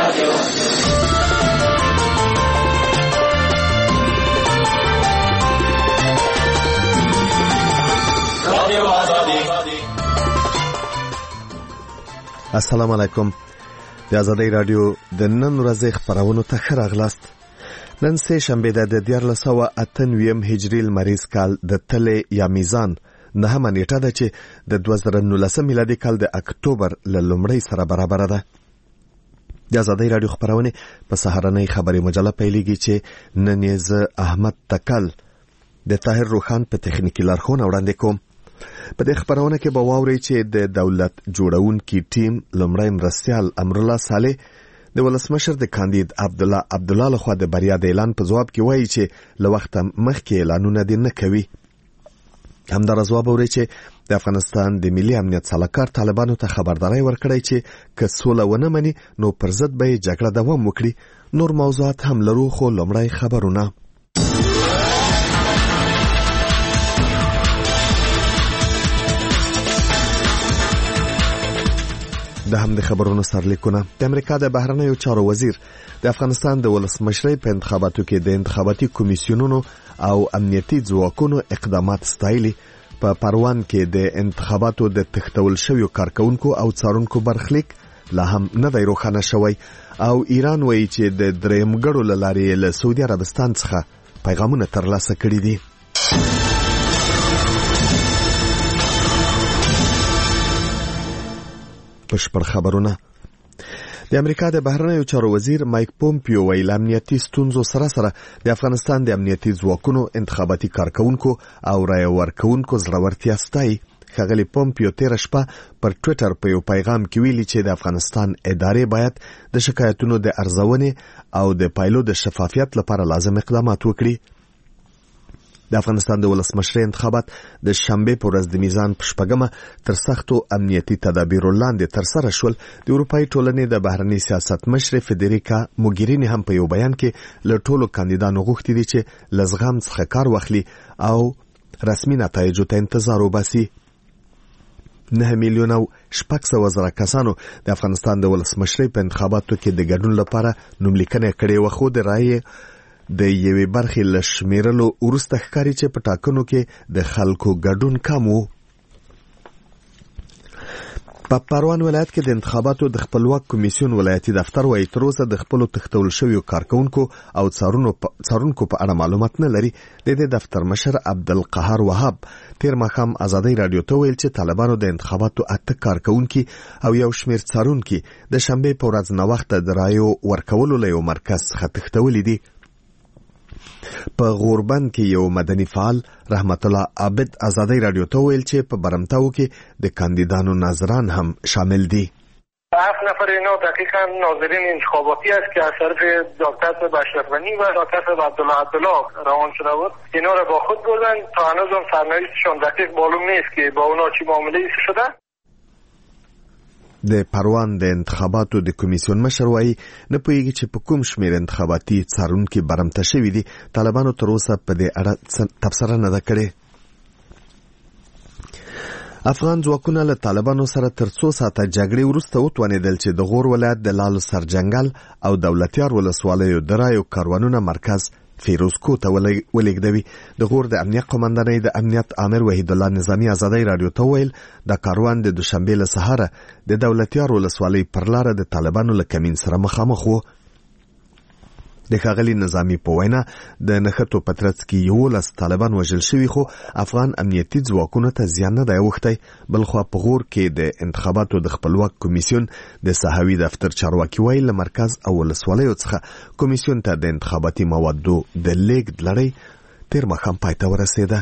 السلام علیکم. د آزادۍ رادیو د نن ورځې خبرونو ته ښه راغلاست. نن سه شنبه د 1498 هجري لمریز کال د تلې یا میزان نهمه نیټه ده چې د 2019 میلادي کال د اکتوبر له لومړۍ سره برابر ده. د آزادۍ رادیو خبرونه په سهارنۍ خبري مجله پیلېږي چې نن یې زه احمد تکل د طاهر روخان په تخنیکی لارښوونه وړاندې کوم. په دې خبرونه کې به واورئ چې د دولت جوړونکي ټیم لومړی مرستیال امرالله صالح د ولسمشر د کاندید عبدالله لخوا د بریا د اعلان په جواب کې وایي چې له وخته مخکې اعلانونه دې نه کوي. همداراز واورئ چې د افغانستان د ملي امنیت سلاکار طالبانو ته خبرداری ورکړی چې که سوله ونه مني نو پر ضد به یې جګړه دوام وکړي. نور موضوعات هم لرو خو لومړی خبرونه. د هم د خبرونو سرلیکونه. د امریکا د بهرنیو چارو وزیر د افغانستان د ولسمشرۍ په انتخاباتو کې د انتخاباتي کمیسیونونو او امنیتي ځواکونو اقدامات ستایلي. په پروان کې د انتخاباتو د تختول شویو کارکونکو او څارونکو برخلیک لا هم نه دی روښانه شوی او ایران وایي چې د درېمګړو له لارې له سعودي عربستان څخه پیغامونه ترلاسه کړي دي. بشپړ خبرونه. د امریکا د بهرنیو چارو وزیر مایک پومپیو ویل امنیتي ستونزو سره د افغانستان د امنیتي ځواکونو انتخاباتي کارکونکو او رای ورکونکو زړورتیا ستایي. ښاغلی پومپیو تېره شپه پر ټویټر په یو پیغام کې ویلي چې د افغانستان ادارې باید د شکایتونو د ارزونې او د پایلو د شفافیت لپاره لازم اقدامات وکړي. د افغانستان د ولسمشرۍ انتخابات د شنبه په ورځ د میزان په شپږمه تر سختو امنیتي تدابیرو لاندې ترسره شول. د اروپایي ټولنې د بهرني سیاست مشر فدریکا موګرینی هم په یو بیان کې له ټولو کاندیدانو غوښتي دي چې له زغم څخه کار واخلي او رسمي نتایجو ته انتظار وباسي. 9,600,000 کسانو د افغانستان د ولسمشرۍ په انتخاباتو کې د ګډون لپاره نوملیکنه کړې و، خو د رایې د یوې برخې له شمیرلو وروسته ښکاري چې په ټاکنو کې د خلکو ګډون کم و. په پروان ولایت کې د انتخاباتو د خپلواک کمیسیون ولایتي دفتر وایي تر اوسه د خپلو تختول شویو کارکونکو او څارونکو په اړه معلومات نه لري. د دې دفتر مشر عبدالقهار وهاب تیر ماښام آزادۍ رادیو ته ویل چې طالبانو د انتخاباتو 8 کارکونکي او یو شمیر څارونکي د شنبه په ورځ ناوخته د رایو ورکولو له یو مرکز څخه تښتولي دي. په غوربند کې یو مدني فعال رحمت الله عابد آزادۍ رادیو ته ویل چې په برمتاو کې د کاندیدانو ناظران هم شامل دي. 7 نفر اینا دقیقاً ناظرین انتخاباتی است که از طرف دکتر بشر غنی و دکتر عبدالله روان شده بود. اینا را با خود بردن تا هنوز هم سرنوشتشون دقیق معلوم نیست که با اونا چی معامله شده. د پروان د انتخاباتو د کمیسیون مشر وایي نه پوهیږي چې په کوم شمیر انتخاباتي څارونکي برمته شوي دي. طالبانو تر اوسه په دې اړه تبصره نه ده کړې. افغان ځواکونه له طالبانو سره تر 2 ساعته جګړې وروسته وتوانېدل چې د غور ولایت د لالو سرجنګل او دولتیار ولسوالیو د رایو کاروانونه مرکز فیروزکو ته ولېږدوي. د غور د امنیت قومندانۍ د امنیت آمر وحید الله نظامی آزادۍ رادیو ته ویل د کاروان د دوشنبه له سهاره د دولتیار ولسوالۍ پر لاره د طالبانو له کمین سره مخامخ وو. د ښاغلي نظامی په وینا د نښتو په ترڅ کې 11 طالبان وژل شوي، خو افغان امنیتي ځواکونو ته زیان نه دی اوښتی. بلخوا په غور کې د انتخاباتو د خپلواک کمیسیون د ساحوي دفتر چارواکي وایي له مرکز او ولسوالیو څخه کمیسیون ته د انتخاباتي موادو د لیږد لړۍ تیر ماښام پای ته ورسېده.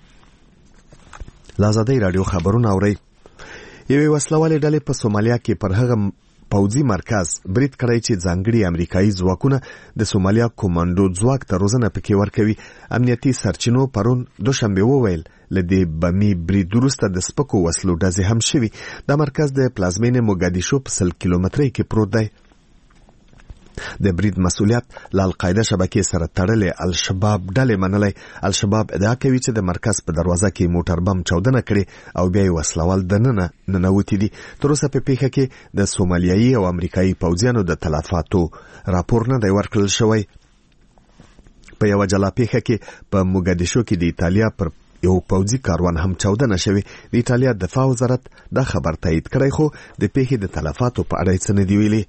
له آزادۍ رادیو خبرونه اورئ. یوې وسلوالې ډلې په سومالیا کې پر هغه پوځي مرکز برید کړی چې ځانګړي امریکایي ځواکونه د سومالیا کوماندو ځواک ته روزنه پکې ورکوي. امنیتي سرچینو پرون دوشنبه وویل له دې بمي برید وروسته د سپکو وسلو ډزې هم شوي. دا مرکز د پلازمینې موګادیشو په 100 کیلومترۍ کې پروت دی. د برید مسؤلیت له القاعده شبکې سره تړلې الشباب ډلې منلې. الشباب ادعا کوي چې د مرکز په دروازه کې موټر بم چاودنه کړې او بیا یې وسلوال دننه ننوتي دي. تر اوسه په پیښه کې د سومالیایي او امریکایي پوځیانو د تلفاتو راپور نه دی ورکړل شوی. په یو جلا پیښه کې په موګادیشو کې د ایتالیا پر یو پوځي کاروان هم چاودنه شوې. د ایتالیا دفاع وزارت دا خبر تایید کړی، خو د پیښې د تلفاتو په اړه څه نه دی ویلي.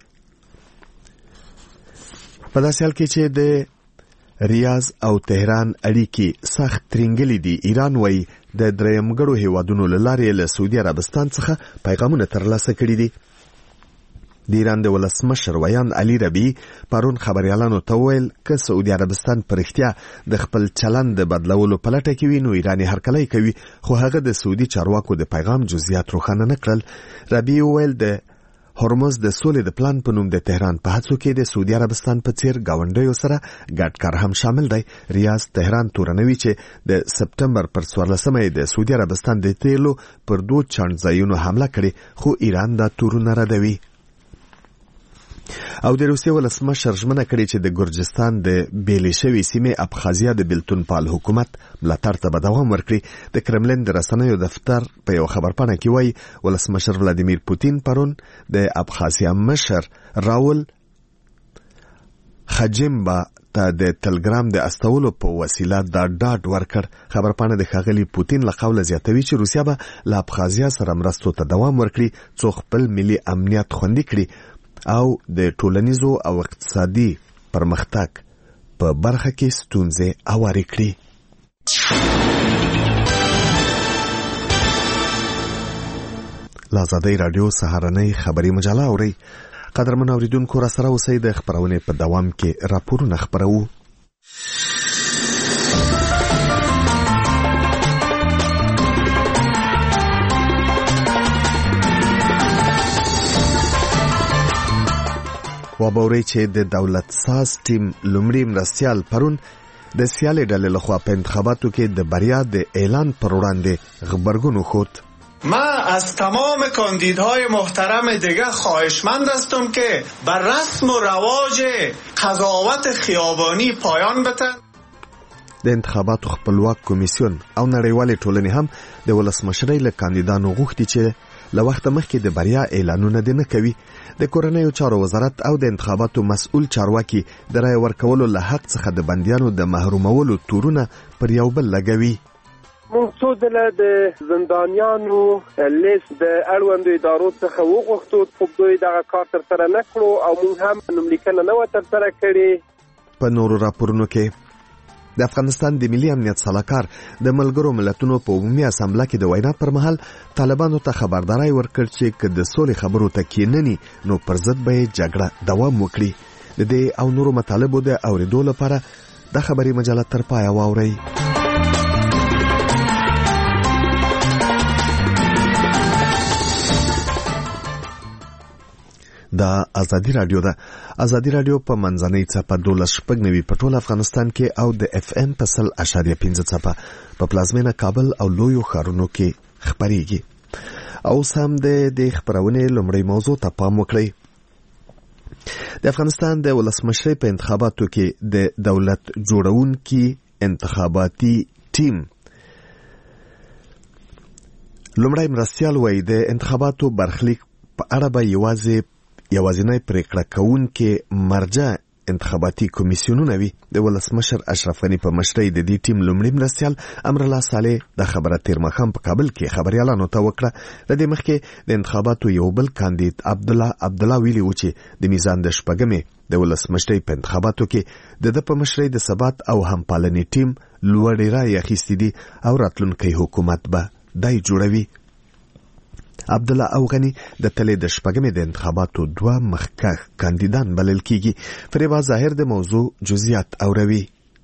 په داسې حال کې چې د ریاض او تهران اړیکې سخت ترنګلې دي، ایران وایي د درېیمګړو هیوادونو له لارې له سعودي عربستان څخه پیغامونه ترلاسه کړي دي. د ایران د ولسمشر ویان علي ربیعي پرون خبريالانو ته وویل که سعودي عربستان په رښتیا د خپل چلند د بدلولو په لټه کې وي نو ایران یې هرکلی کوي، خو هغه د سعودي چارواکو د پیغام جزئیات روښانه نه کړل. ربیعي وویل د هرمز د سولې د پلان په نوم د تهران په هڅو کې د سعودي عربستان په څیر گاونډیو سره ګډ کار هم شامل دی. ریاض تهران تورنوي چې د سپتمبر پر 14مه د سعودي عربستان د تیلو پر 2 چانځایونو حمله کړې، خو ایران دا تورونه ردوي. او د روسیې ولسمشر ژمنه کړې چې د ګرجستان د بیلې شوې سیمې ابخازیا د بیلتون پال حکومت ملاتړ ته به دوام ورکړي. د کرملین د رسنیو دفتر په یو خبرپاڼه کې وایي ولسمشر ولادیمیر پوتین پرون د ابخازیا مشر راول خجمبا ته د تلګرام د استولو په وسیله دا ډاډ ورکړ. خبرپاڼه د ښاغلي پوتین له قوله زیاتوي چې روسیا به له ابخازیا سره مرستو ته دوام ورکړي څو خپل ملي امنیت خوندي کړي او د ټولنیزو او اقتصادي پرمختګ په برخه کې ستونزې هوارې کړي. لازادۍ رادیو سهارنۍ خبري مجله اوري. قدرمن اوریدونکو را سره اوسئ، د خبرونې په دوام کې راپورونه خبرو. وبوري چې د دولت ساز ټیم لومړی مرستیال پرون د سیالي ډلې لخوا په انتخاباتو کې د بریا د اعلان پر وړاندې غبرګون وښود. ما از تمام کاندیدهای محترم دیگه خواهشمند هستم که بر رسم و رواج قضاوت خیابانی پایان بدن. د انتخاباتو خپلواک کمیسیون او نړیوالې ټولنې هم د ولسمشرۍ له کاندیدانو غوښتي چې له وخت مخکې د بریا اعلانونه دې نه کوي. د کورنیو چارو وزارت او د انتخاباتو مسؤل چارواکي د رای ورکولو له حق څخه د بندیانو د محرومولو تورونه پر یو بل لګوي. موږ څو ځله د زندانیانو لیست د اړوندو ادارو څخه وغوښتو، خو دوی دغه کار ترسره نه کړو او موږ هم نوملیکنه نه وه ترسره کړې. په نورو راپورونو کې د افغانستان د ملي امنیت سلاکار د ملګرو ملتونو په عمومي اسامبله کې د وینا پر مهال طالبانو ته خبرداري ورکړ چې که د سولې خبرو ته کېنني نو پر ضد به جګړه دوام وکړي. د دې او نورو مطالبو د اوریدو لپاره د خبري مجله تر پایه واورئ. دا ازادي رادیو ده. ازادي رادیو په منځنۍ څپه 12.9 په ټول افغانستان کې او د اف ام په 100.5 څپه په پلازمینه کابل او لویو ښارونو کې خبريږي. او سم د خبرونه لومړی موضوع ته پام وکړئ. د افغانستان د ولسمشرۍ په انتخاباتو کې د دولت جوړونکي انتخاباتي ټیم لومړی مرستیال وایي د انتخاباتو برخلیک په اړه به یوازینی پریکړه کوونکې مرجع انتخاباتي کمیسیونونه وي. د ولسمشر اشرف غني په مشرۍ د دې ټیم لومړی مرستیال امرالله صالح د خبره تیر ماښام په کابل کې خبريالانو ته وکړه. د دې مخکې د انتخاباتو یو بل کاندید عبدالله ویلي و چې د میزان د شپږمې د ولسمشرۍ په انتخاباتو کې د په مشرۍ د ثبات او همپالنې ټیم لوړې رایې اخیستې دي او راتلونکی حکومت به دای جوړوي. عبدالله او غني د تلې د شپږمې د انتخاباتو دوه مخکښ کاندیدان بلل کیږي. فریبا ظاهر د موضوع جزئیات اوروي.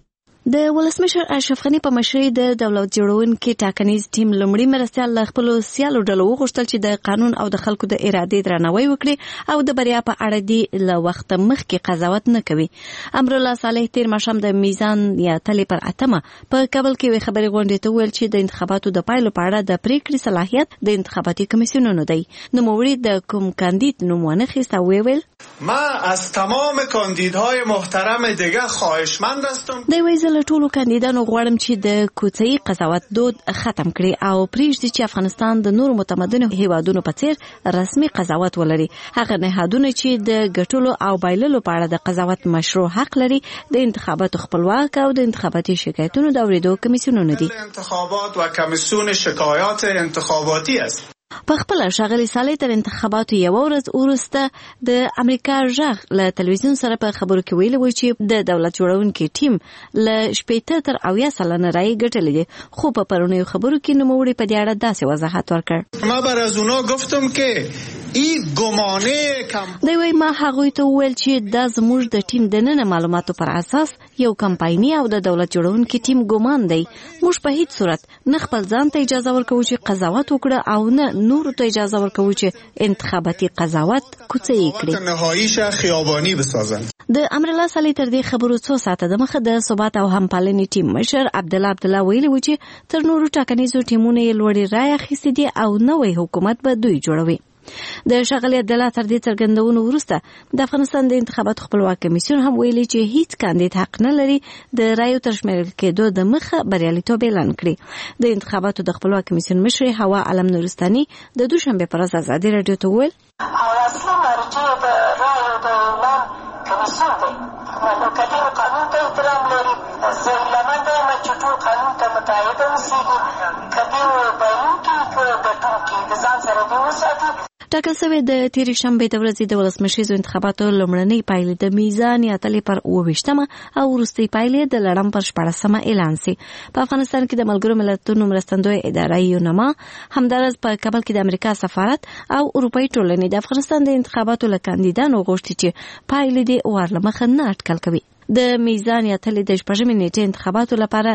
د ولسمشر اشرف غني په مشرۍ د دولت جوړونکي ټاکنیز ټیم لومړي مرستیال له خپلو سیالو ډلو وغوښتل چې د قانون او د خلکو د ارادې درناوی وکړي او د بریا په اړه دې له وخته مخکې قضاوت نه کوي. امرالله صالح تیر ماښام د میزان یا تلې پر 8 په کابل کې یوې خبرې غونډې ته وویل چې د انتخاباتو د پایلو په اړه د پریکړې صلاحیت د انتخاباتي کمیسیونونو دی. نوموړي د کوم کاندید نوم وانخیست او ویل من از تمام کاندیدهای محترم دیگه خواهشمند هستم. دوی وایي زه له ټولو کاندیدانو غواړم چې د کوڅه‌یي قضاوت دود ختم کړي او پرېږدي چې افغانستان د نورو متمدنو هیوادونو په څیر رسمي قضاوت ولري. هغه نهادونه چې د ګټلو او بایللو په اړه د قضاوت مشروع حق لري د انتخاباتو خپلواک او د انتخاباتي شکایتونو د اورېدو کمیسیونونه دي. انتخابات و کمیسیون شکایات انتخاباتی است. په خپل ښاغلي صالح تر انتخاباتو یوه ورځ وروسته د امریکا غږ له تلویزیون سره په خبرو کې ویلي و چې د دولت جوړونکي ټیم له 80 تر 90 سلنه رایې ګټلې دي، خو په پرونیو خبرو کې نوموړي په دې اړه داسې وضاحت ورکړ. ما بر از اونا گفتم که این گمانه کم دی وایي ما هغوی ته وویل چې دا زموږ د ټیم د نن معلوماتو پر اساس یو کمپایني او د دولت جوړونکي ټیم ګمان دی. موږ په هیڅ صورت نه خپل ځان ته اجازه ورکوو چې قضاوت وکړه او نه نور ته اجازه ورکوو چې انتخاباتي قضاوت کوڅه‌یي کړي. نهاییش خیابانی بسازن. د امرالله صالح تر دې خبرو 2 ساعته د مخه د ثبات او همپالنې ټیم مشر عبدالله ویلي و چې تر نورو ټاکنیزو ټیمونو یې لوړې رایې اخیستې دي او نوی حکومت به دوی جوړوي. د ښاغلي عبدالله تر دې څرګندونو وروسته د افغانستان د انتخاباتو خپلواک کمیسیون هم ویلي چې هیڅ کاندید حق نه لري د رایو تر شمیرل کېدو د مخه بریالیتوب اعلان کړي. د انتخاباتو د خپلواک کمیسیون مشر هوا علم نورستاني د دوشنبه پر ورځ ازادي رادیو ته وویل اصلا مرجع د رایو د اعلان کمیسیون دی، نو کدی قانون ته احترام لري. زه هیلهمنده یم چې ټول قانون ته متعهد اوسېږي، کدی بایلونکي که ګټونکي د ځان سره دې وساتي. ټاکل شوې د تېرې شنبې د ورځې د ولسمشریزو انتخاباتو لومړنۍ پایلې د میزان یا تلې پر 28 او وروستۍ پایلې د لړم پر 14 اعلان سي. په افغانستان کې د ملګرو ملتونو مرستندوی اداره یونما همدارس په کابل کې د امریکا سفارت او اروپאי ټولنې د افغانستان د انتخاباتو له کاندیدانو غوښتي چې پایلې دې ورلمخه نه اټکل کوي. د میزان یا تلې د شپږمې نیټې انتخاباتو لپاره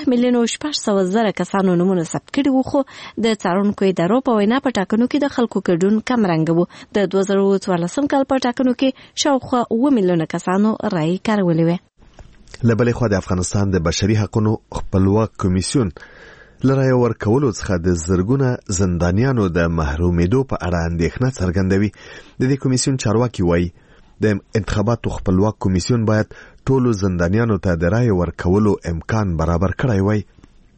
9,600,000 کسانو نومونه ثبت کړي وو، خو د څارونکو ادارو په وینا په ټاکنو کې د خلکو ګډون کم رنګه وو. د 2014 کال په ټاکنو کې شاوخوا 7 میلیونه کسانو رایې کارولې وې. له بلې خوا د افغانستان د بشري حقوقو خپلواک کمیسیون له رایې ورکولو څخه د زرګونه زندانیانو د محرومېدو په اړه اندېښنه څرګندوي. د دې کمیسیون چارواکي وایي د انتخاباتو خپلواک کمیسیون باید ټولو زندانیانو ته د رایې ورکولو امکان برابر کړی وای.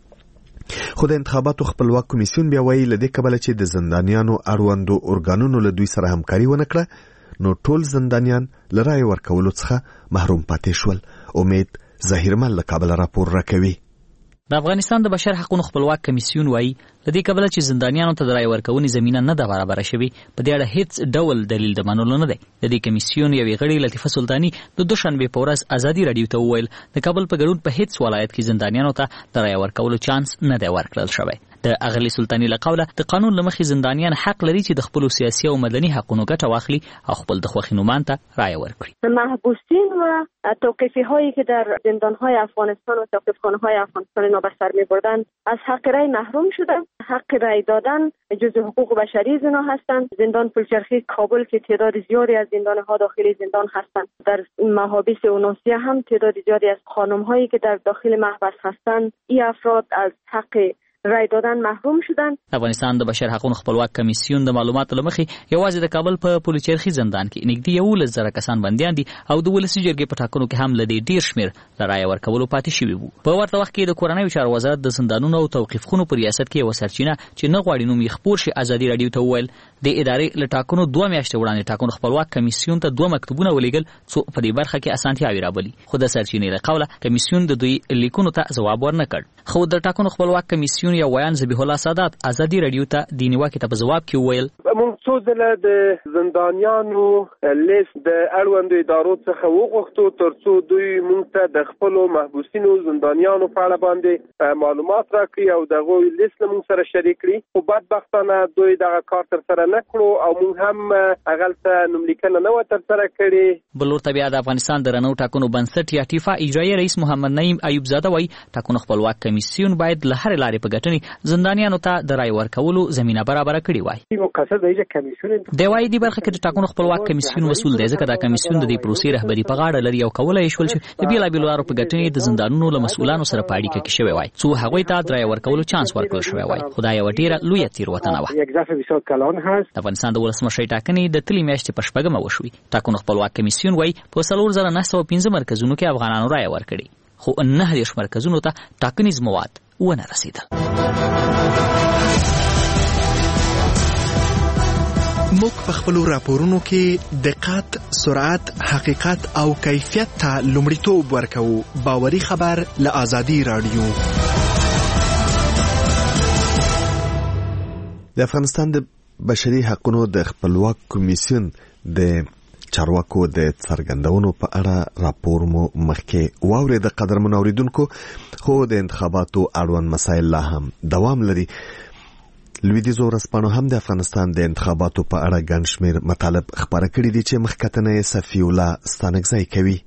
خو د انتخاباتو خپلواک کمیسیون بیا وایي له دې کبله چې د زندانیانو اړوندو ارګانونو له دوی سره همکاري ونه کړه نو ټول زندانیان له رایې ورکولو څخه محروم پاتې شول. امید ظهیرمل له کابل راپور راکوي. د افغانستان د بشر حقوقو خپلواک کمیسیون وایي لدې کبله چې زندانیانو ته د رایې ورکونې زمینه نه ده برابره شوې، په دې اړه هیڅ ډول دلیل د منلو نه دی. د دې کمیسیون یوې غړي لطیفه سلطاني د دوشنبې په ورځ ازادي رادیو ته وویل د کابل په ګډون په هیڅ ولایت کې زندانیانو ته د رایې ورکولو چانس نه دی ورکړل شوی. د اغلې سلطاني له قوله د قانون له مخې زندانیان حق لري چې د خپلو سیاسي او مدني حقونو ګټه واخلي او خپل د خوښې نومان ته رایه ورکړي. محبوسین و توقیفی هایی که در زندانهای افغانستان و توقیفخانه های افغانستان نابسر می‌بردند از حق رای محروم شدند. حق رای دادن جزء حقوق بشری زنا هستند. زندان پلچرخی کابل که تعداد زیادی از زندانها داخل زندان هستند، در محابس اوناسیه هم تعداد زیادی از خانم‌هایی که در داخل محبس هستند این افراد از حق رای دادن محروم شدن. افغانستان د بشر حقوقو خپلواک کمیسیون د معلوماتو لمخې یوازې د کابل په پلچرخي زندان کې نږدې 11,000 کسان بندیان دي او د ولسي جرګې په ټاکنو کې هم لدې ډیر شمیر د رایې ورکولو پاتې شوي وو. په ورته وخت کې د کورنیو چارو وزارت د زندانونو او توقیفخونو په ریاست کې یو سرچینه چې نه غواړي نوم یې خپور شي ازادي رادیو ته وویل د ادارې له ټاکنو 2 میاشتې وړاندې ټاکنو خپلواک کمیسیون ته 2 مکتوبونه ولېږل څو په دې برخه کې اسانتیاوې رابلي، خو د سرچینې له قوله کمیسیون د دوی لیکونو ته ځواب ورنکړ. خو د ټاکنو خپلواک کمیسیون یو ویان ذبیح الله سادات ازادي رادیو ته د نیوکې ته په ځواب کې وویل موږ څو ځله د زندانیانو لیست د اړوندو ادارو څخه وغوښتو ترڅو دوی موږ ته د خپلو محبوسینو زندانیانو په اړه باندې معلومات راکړي او دغه لیست موږ سره شریک کړي، خو بدبختانه دوی دغه کار تر سره نه کړو او موږ هم هغلته نوملیکنه نه و ترسره کړې. بل ورته بیا د افغانستان د رڼو ټاکنو بنسټ یا ټیفا اجرایي رئیس محمد نعیم ایوب زاده وایي ټاکنو خپلواک کمیسیون باید له هرې لارې په ګټنې زندانیانو ته د رای ورکولو زمینه برابره کړې وای. دی وایي دې برخه کې د ټاکنو خپلواک کمیسیون مسؤل دی ځکه دا کمیسیون د دې پروسې رهبري په غاړه لري او کولای یې شول چې د بېلابېلو لارو په ګټنې د زندانونو له مسؤلانو سره په اړیکه کې شوی وای څو هغوی ته د رای ورکولو چانس ورکړل شوی وای. خو دا یوه ډېره لویه تېروتنه وه. د افغانستان د ولسمشرۍ ټاکنې د تلې میاشتې په 8 وشوې. ټاکنو خپلواک کمیسیون وایي په 4915 مرکزونو کې افغانانو رای ورکړي خو 9 مرکزونو ته ټاکنیز مواد ونه رسېدل. موږ په خپلو راپورونو کې دقت، سرعت، حقیقت او کیفیت ته لومړیتوب ورکوو. باوري خبر له آزادي رادیو. د افغانستان د بشري حقوقو د خپلواک کمیسیون د چارواکو د څرګندونو په اړه راپور مو مخکې واورید. د قدرمن اوریدونکو خو د انتخاباتو اړوند مسایل لا هم دوام لري. لویدیځو ورځپاڼو هم د افغانستان د انتخاباتو په اړه ګڼ شمېر مطالب خپاره کړي دي چې مخکتنه یې صفي الله ستانکزی کوي.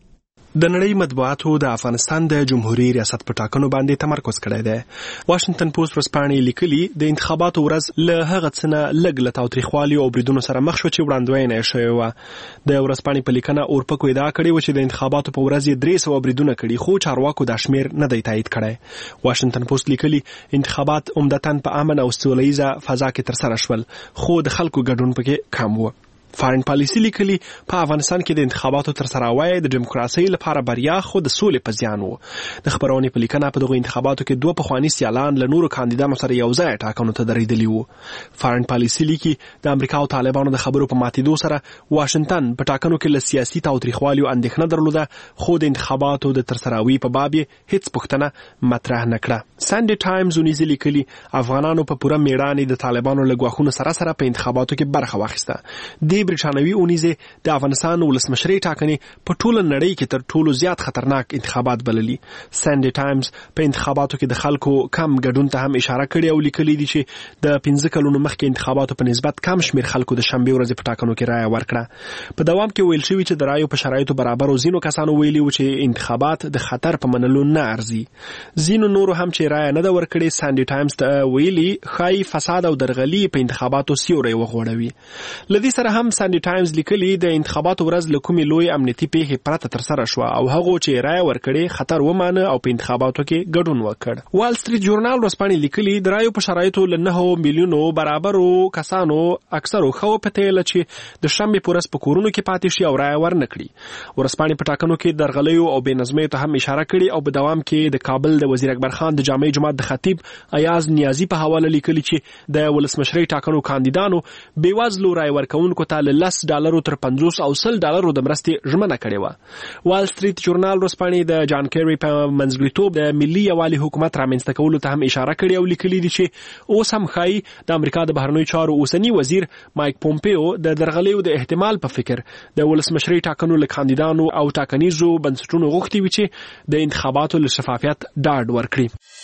د نړۍ مطبوعاتو د افغانستان د جمهوریت ریاست په ټاکنو باندې تمرکز کړی دی. واشنگټن پوسټ ورځپاڼې لیکلي د انتخاباتو ورځ له هغه څه نه لږ له تاوتریخوالي او بریدونو سره مخ شو چې وړاندوینه یې شوې وه. د ورځپاڼې په لیکنه اورپکو ادعا کړې وه چې د انتخاباتو په ورځ یې 300 بریدونه کړي خو چارواکو دا شمېر نه دی تایید کړی. واشنگټن پوسټ لیکلي انتخابات عمدتاً په امن او سوله ییزه فضا کې ترسره شول خو د خلکو ګډون پکې کم و. فارن پالیسي لیکلي په افغانستان کې د انتخاباتو ترسراوی د دیموکراسۍ لپاره بریا خو د سولې په زیان و. د خبرونې په لیکنه په دغو انتخاباتو کې 2 پخواني سیالان له نورو کاندیدانو سره یو ځای ټاکنو ته درېدلي وو. فارن پالیسي لیکي د امریکا او طالبانو د خبرو په ماتېدو سره واشنگټن په ټاکنو کې له سیاسي تاوتریخوالي اندېښنه درلوده خو د انتخاباتو د ترسراوي په باب یې هیڅ پوښتنه مطرح نه کړه. سانډي ټایمز اونیزه لیکلي افغانانو په پوره میړانې د طالبانو له ګواښونو سره په انتخاباتو کې برخه واخیسته. برټانوي اونیزه د افغانستان ولسمشرۍ ټاکنې په ټوله نړۍ کې تر ټولو زیات خطرناک انتخابات بللي. سانډي ټایمز په انتخاباتو کې د خلکو کم ګډون ته هم اشاره کړې او لیکلي دي چې د 15 کلونو مخکې انتخاباتو په نسبت کم شمېر خلکو د شنبې ورځې په ټاکنو کې رایه ورکړه. په دوام کې ویل شوي چې د رایو په شرایطو برابر او ځینو کسانو ویلي و چې انتخابات د خطر په منلو نه ارزي. ځینو نورو هم چې رایه نه ده ورکړې سانډي ټایمز ته ویلي ښایي فساد او درغلي په انتخاباتو سیوری وغوړوي. له دې سره هم سانډي ټایمز لیکلي د انتخاباتو ورځ له کومې لوی امنیتي پیښې پرته ترسره شوه او هغو چې رایه ورکړې خطر ومانه او په انتخاباتو کې ګډون وکړ. وال سټریټ جورنال ورځپاڼې لیکلي د رایو په شرایطو له 9 میلیونو برابرو کسانو اکثرو ښه وپتېله چې د شنبې په ورځ په کورونو کې پاتې شي او رایه ورنه کړي. ورځپاڼې په ټاکنو کې درغلیو او بې نظمیو ته هم اشاره کړې او په دوام کې د کابل د وزیر اکبر خان د جامع جماعت د خطیب ایاز نیازي په حواله لیکلي چې د ولسمشرۍ ټاکنو کاندیدانو بېوزلو رایه ورکوونکو ته له $10 تر 50 او $100 د مرستې ژمنه کړې وه. وال سټریټ جورنال ورځپاڼې د جان کیری په منځګړیتوب د ملي یووالي حکومت رامنځته کولو ته هم اشاره کړې او لیکلي دي چې اوس هم ښایي د امریکا د بهرنیو چارو اوسني وزیر مایک پومپیو د درغلیو د احتمال په فکر د ولسمشرۍ ټاکنو له کاندیدانو او ټاکنیزو بنسټونو غوښتي وي چې د انتخاباتو له شفافیت ډاډ ورکړي.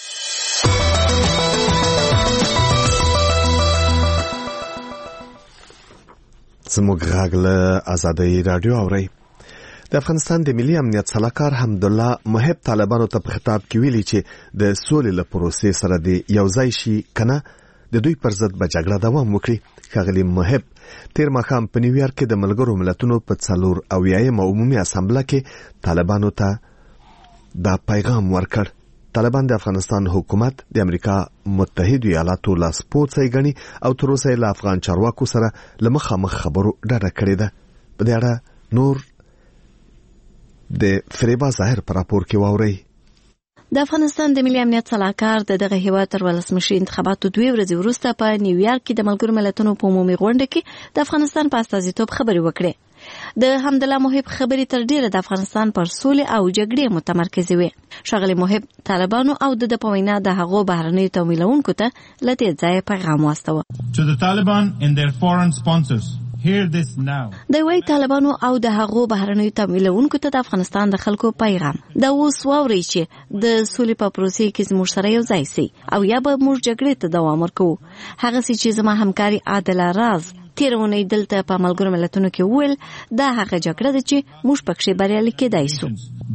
زموږ غږ له آزادۍ رادیو اورئ. د افغانستان د ملي امنیت سلاکار حمدالله محب طالبانو ته په خطاب کې ویلي چې د سولې له پروسې سره د یو ځای شي کنه د دوی پر ضد به جګړه دوام وکړي. ښاغلي محب تیر ماښام په نیویارک کې د ملګرو ملتونو په 84 عمومي اسامبله کې طالبانو ته دا پیغام ورکړ. طالبان د افغانستان حکومت د امریکا متحده ایالاتو لاسپوڅی ګڼي او تر اوسه له افغان چارواکو سره له مخامخ خبرو ډډه کړې ده. په دې اړه نور د فریبا ظاهر پر راپور کې واورئ. د افغانستان د ملي امنیت سلاکار دغه هیواد تر ولسمشي انتخاباتو 2 ورځې وروسته په نیویارک کې د ملګرو ملتونو په عمومي غونډه کې د افغانستان په استازیتوب خبرې وکړې. د حمدالله محب خبرې تر ډیره د افغانستان پر سولې او جګړې متمرکزې وې. ښاغلي محب طالبانو او د په وینا د هغو بهرنیو تمویلونکو ته له دې ځایه پیغام واستاوه. To the Taliban and their foreign sponsors, د وی طالبانو او د هغو بهرنیو تمویلونکو ته د افغانستان د خلکو پیغام دا اوس واوري چې د سولې په پروسې کې زموږ سره یو ځای سي او یا به موږ جګړې ته دوام ورکوو. هغه چې زما همکاري عادله راز تیرونی دلته په ملګرو ملتونو کې ویل دا هغه جګړه ده چې موږ پکې بریالي کېدای سو.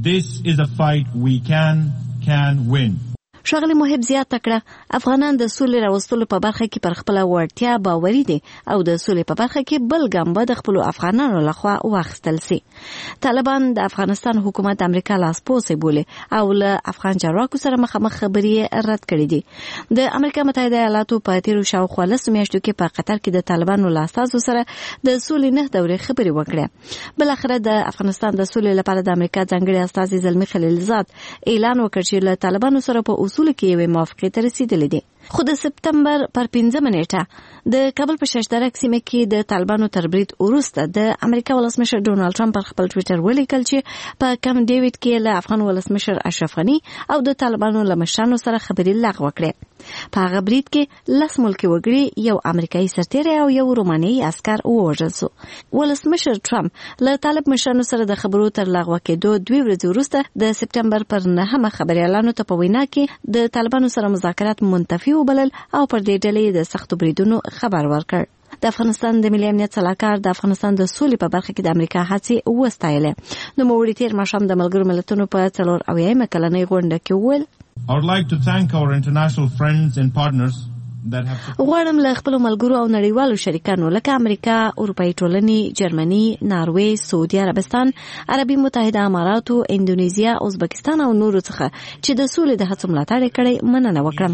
ښاغلي محب زیاته کړه افغانان د سولې راوستلو په برخه کې پر خپله وړتیا باوري دي او د سولې په برخه کې بل ګام به د خپلو افغانانو لخوا واخیستل سي. طالبان د افغانستان حکومت امریکا لاسپوڅی بولي او له افغان چارواکو سره مخامخ خبرې رد کړي دي. د امریکا متحده ایالاتو په تیرو شاوخوا 10 میاشتو کې په قطر کې د طالبانو له استازو سره د سولې 9 دورې خبرې وکړې. بلاخره د افغانستان د سولې لپاره د امریکا ځانګړي استازي زلمي خلیلزاد اعلان وکړ چې له طالبانو سره په اصول کې یوې موافقې ته رسیدلې دي. خو د سپتمبر پر 15 نیټه د کابل په ششدرک سیمه کې د طالبانو تر برید وروسته د امریکا ولسمشر ډونالد ټرمپ پر خپل ټویټر ولیکل چې په کم ډیوډ کې له افغان ولسمشر اشرف غني او د طالبانو له مشرانو سره خبرې لغوه کړې. په هغه برید کې 10 ملکي وګړي، یو امریکایي سرتیری او یو رومانیایي عسکر ووژل شو. ولسمشر ټرمپ له طالب مشرانو سره د خبرو تر لغوه کېدو 2 ورځې وروسته د سپتمبر پر 9 خبريالانو ته په وینا کې د طالبانو سره مذاکرات منتفي وبلل او پر دې ډلې د سختو بریدونو خبر ورکړ. د افغانستان د ملي امنیت صلاحکار د افغانستان د سولې په برخه کې د امریکا هڅې وستایلې. نو موږ تیر ماښام د ملګرو ملتونو په 4 کلنۍ غونډه کې وویل I would like to thank our international friends and partners غواړم له خپل ملګرو او نړیوالو شریکانو لکه امریکا، اروپایي ټولنې، جرمني، ناروې، سعودي عربستان، عربي متحده اماراتو، اندونیزیا، ازبکستان او نورو څخه چې د سولې د هڅو ملاتړ کړي مننه وکړم.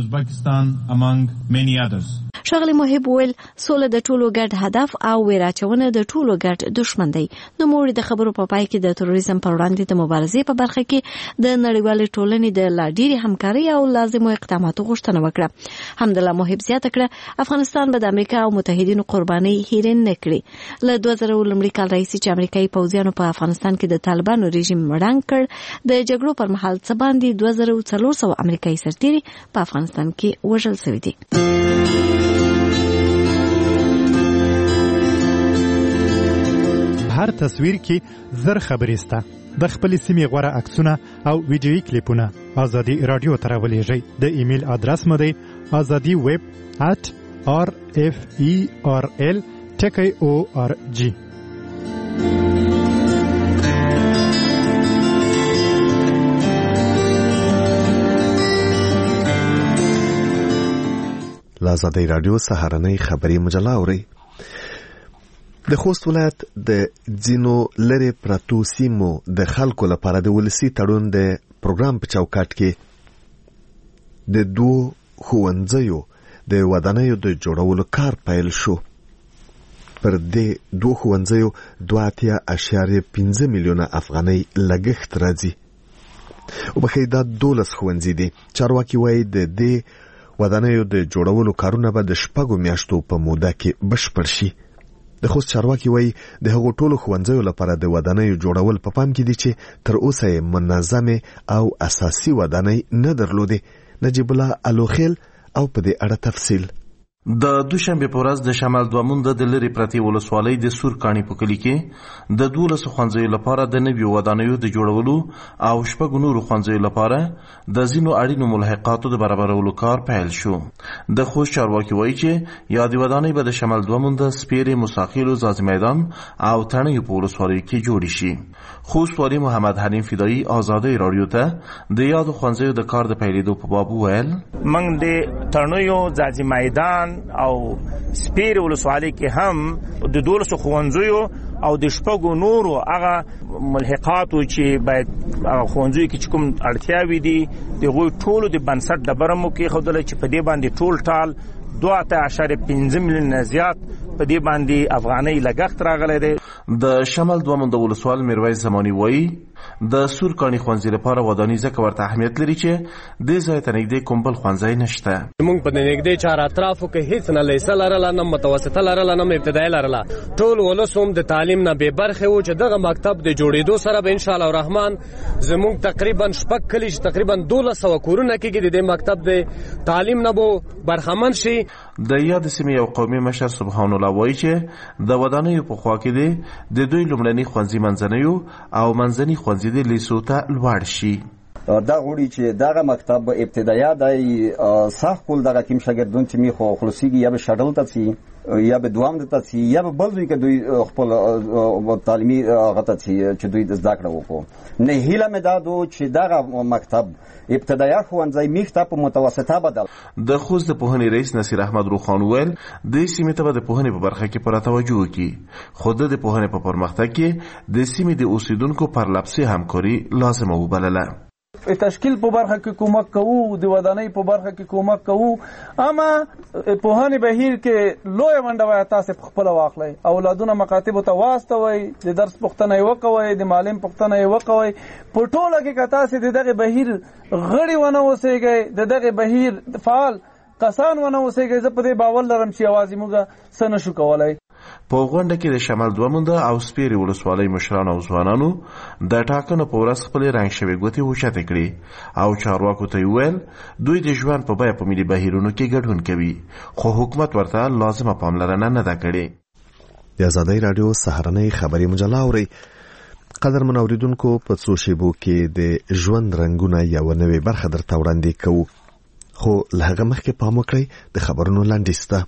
ښاغلي محب ویل سوله د ټولو ګډ هدف او ویراچونه د ټولو ګډ دښمن دی. نو موږ د خبرو په پای کې د تروریزم پر وړاندې د مبارزې په برخه کې د نړیوالې ټولنې د لا ډیرې همکارۍ او لازمو اقداماتو غوښتنه وکړه. حمدالله محب زیاته کړه افغانستان به د امریکا او متحدینو قربانۍ هېرې نه کړي. له 2000 کال راهیسې چې امریکایي پوځیانو په افغانستان کې د طالبانو رژیم ړنګ کړ د جګړو پر مهال څه باندې 2400 امریکایي سرتیري په افغانستان کې وژل شوي دي. هر تصویر کې زر خبرې سته. د خپل سیمې غوره عکسونه او ویډیویي کلیپونه ازادي رادیو ته راولېږئ. د ایمیل ادرس مو دی azadi@referl.org. لازادي رادیو سهارنۍ خبري مجله اوري. د خوست ولایت د ځینو لرې پرتو سیمو د خلکو لپاره د ولسي تړون د پروګرام په چوکاټ کې د 2 ښوونځیو د ودانیو د جوړولو کار پیل شو. پر دې 2 ښوونځیو 2.5 میلیونه افغانۍ لګښت راځي. وبخښئ دا 12 ښوونځي دي. چارواکي وایي د دې ودانیو د جوړولو کارونه به د 6 میاشتو په موده کې بشپړ شي. د خوست چارواکي وایي د هغو ټولو ښوونځیو لپاره د ودانیو جوړول په پام کې دي چې تر اوسه یې منظمې او اساسي ودانۍ نه درلودې. نجیب الله الوخیل او په دې اړه تفصیل. د دوشنبه په ورځ د شمال دوامونده د لری پرتی ولسوالۍ د سور کاڼي په کلی کې د 12 ښوونځیو لپاره د نویو ودانیو د جوړولو او 6 نورو ښوونځیو لپاره د ځینو اړینو ملحقاتو د برابرولو کار پیل شو. د خوست چارواکي وایي چې یادې ودانۍ به د شمال دوامونده سپیرې، مساخیل، زازي میدان او تڼیو په ولسوالیو کې جوړې شي. خوست والي محمد حلیم فدایي آزادۍ رادیو ته د یادو ښوونځیو د کار د پیلېدو په باب وویل موږ د تڼیو، زازي میدان او سپیر ولسوالۍ کې هم د 12 ښوونځیو او د 6 نورو هغه ملحقاتو چې باید ښوونځیو کې کوم اړتیاوې دي د غوي ټولو د بنسټ د برمو کې خودل چې په دې باندې ټول ټال 2.5 میلیون زیات په دې باندې افغانۍ لګښت راغلی دی. د شمال دوامونده ولسوال میرویس زمانی وایي د سور کاڼي ښوونځي لپاره ودانۍ ځکه ورته اهمیت لري چې دې ځای ته نږدې کوم بل ښوونځی نشته. موږ په نږدې چار اطرافو کې هیڅ نه لیسه لرله، نه متوسطه لرله، نه ابتدایي لرله. ټول ولس هم د تعلیم نه بې برخې و چې دغه مکتب د جوړېدو سره به انشاءالله الرحمن زموږ تقریبا 6 کلي چې تقریبا 1200 کورونه کېږي د دې مکتب د تعلیم نه به برخمن شي. د یاد سیمې یو قومي مشر سبحان الله وایي چې د ودانیو په خوا کې د دوی لومړني ښوونځي منځنیو او منځني ښوونځي د لیسو ته لوړ شي. دا غوړي چې دغه مکتب ابتدایا د صح کول دغه کوم شاګردون چې می خو خلاصيږي یا به شډل ته سي یا به دوام ته سي یا به بل دوی کې دوی خپل تعلیمي غته سي چې دوی د زده کړه وکړو. نه هیله مې دا دو چې دغه مکتب ابتدایا ښوونځی میخته په متوسطه بدل. د خوست د پوهنې رئیس نصیر احمد روخان ویل د سیمې ته د پوهنې په برخه کې پوره توجه وکړي، خو د پوهنې په پرمختګ کې د سیمې د اوسیدونکو پرلپسې همکاري لازمه وبلله. تشکیل په برخه کې کومک کوو، د ودانۍ په برخه کې کومک کوو، اما پوهنې بهیر کې لوی منډه وای تاسو په خپل واخلئ، اولادونه مکاتب ته واستوي، د درس پوښتنه یې وکوي، د معلم پوښتنه یې وکوي. په ټوله کې که تاسو دغه بهیر غړي ونه اوسئ، دغه بهیر فعال کسان ونه اوسئ، زه په دې باور لرم چې یوازې موږ څه نشو کولی. په غونډه کې د شمال دوه مونده او سپیرې ولسوالۍ مشرانو او ځوانانو د ټاکنو په ورځ خپلې رنګ شوې ګوتې اوچتې کړې او چارواکو ته یې ویل دوی د ژوند په بیه په ملي بهیرونو کې ګډون کوي، خو حکومت ورته لازمه پاملرنه نه ده کړې. د ازادۍ راډیو سهارنۍ خبري مجله اورئ. قدرمن اوریدونکو، په څو شیبو کې د ژوند رنګونه یوه نوې برخه درته وړاندې کوو، خو له هغه مخکې پام وکړئ د خبرونو لنډیز ته.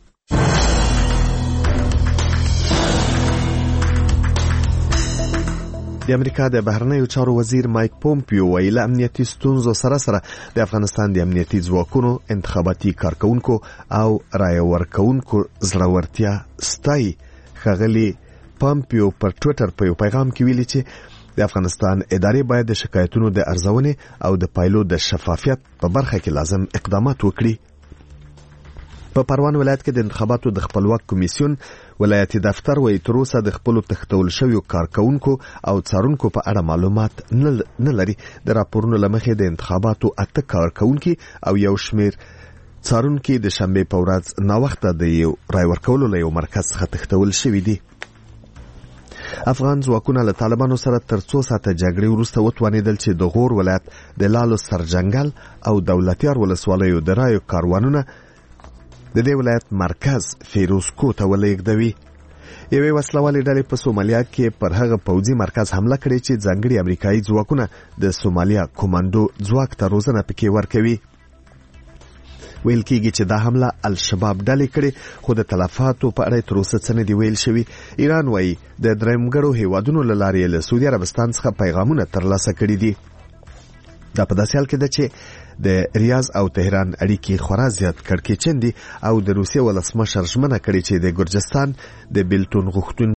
د امریکا د بهرنیو چارو وزیر مایک پومپیو ویل امنیتي ستونزو سره د افغانستان د امنیتي ځواکونو، انتخاباتي کارکونکو او رای ورکونکو زړورتیا ستایي. ښاغلي پومپیو پر ټویټر په یو پیغام کې ویلي چې د افغانستان ادارې باید د شکایتونو د ارزونې او د پایلو د شفافیت په برخه کې لازم اقدامات وکړي. په پروان ولایت کې د انتخاباتو د خپلواک کمیسیون ولایتي دفتر وایي تر اوسه د خپلو تښتول شویو کارکونکو او څارونکو په اړه معلومات نه لري. د راپورونو له مخې د انتخاباتو 8 کارکونکي او یو شمیر څارونکي د شنبې په ورځ ناوخته د یو رای ورکولو له یو مرکز څخه تښتول شوي دي. افغان ځواکونه له طالبانو سره تر 2 ساعته جګړې وروسته وتوانېدل چې د غور ولایت د لالو سرجنګل او دولتیار ولسوالیو د رایو کاروانونه د دې ولایت مرکز فیروزکو ته ولېږدوي. یوې وسلوالې ډلې په سومالیا کې پر هغه پوځي مرکز حمله کړې چې ځانګړي امریکایي ځواکونه د سومالیا کوماندو ځواک ته روزنه پکې ورکوي. ویل کېږي چې دا حمله الشباب ډلې کړې، خو د تلفاتو په اړه تر اوسه څه نه دي ویل شوي. ایران وایي د درېمګړو هیوادونو له لارې له سعودي عربستان څخه پیغامونه ترلاسه کړي دي. دا په داسې حال کې ده چې د ریاض او تهران اړیکې خورا زیات کړکېچن دي او د روسیې ولسمشر ژمنه کړې چې د ګرجستان د بیلتون غوښتونکو